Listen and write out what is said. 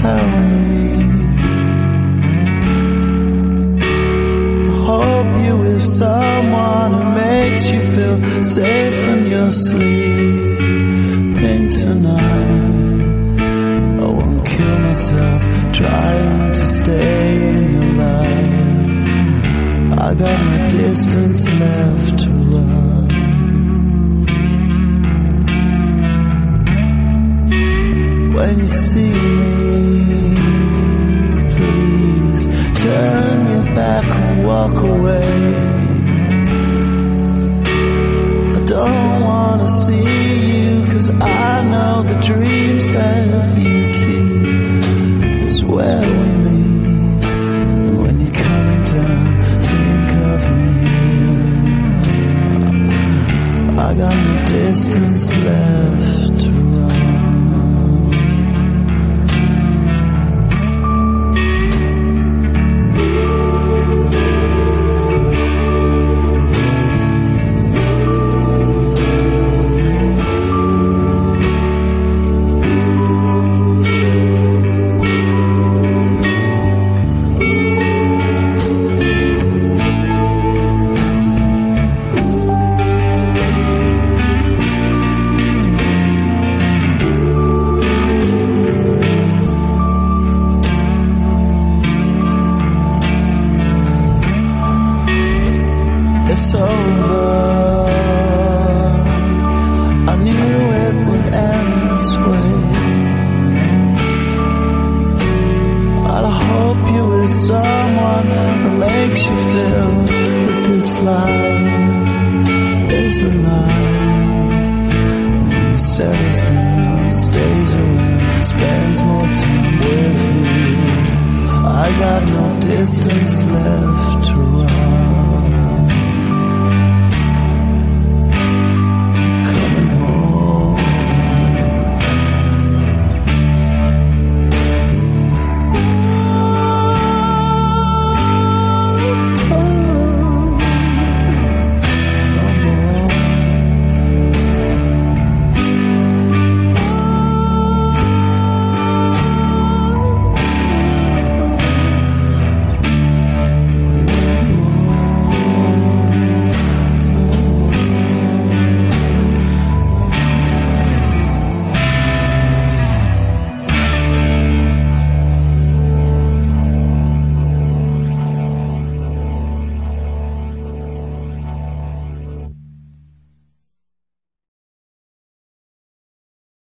tell me. I hope you're with someone who makes you feel safe when you're sleeping tonight. I won't kill myself trying to stay in your life. I got no distance left to run. When you see me, please turn your back and walk away. I don't wanna see you, 'cause I know the dreams that you keep is where we meet. And when you're coming down, think of me. I got no distance left to run. It's over. I knew it would end this way. But I hope you're with someone who makes you feel that this life is the life. Who settles down, stays around, spends more time with you. I got no distance left to run.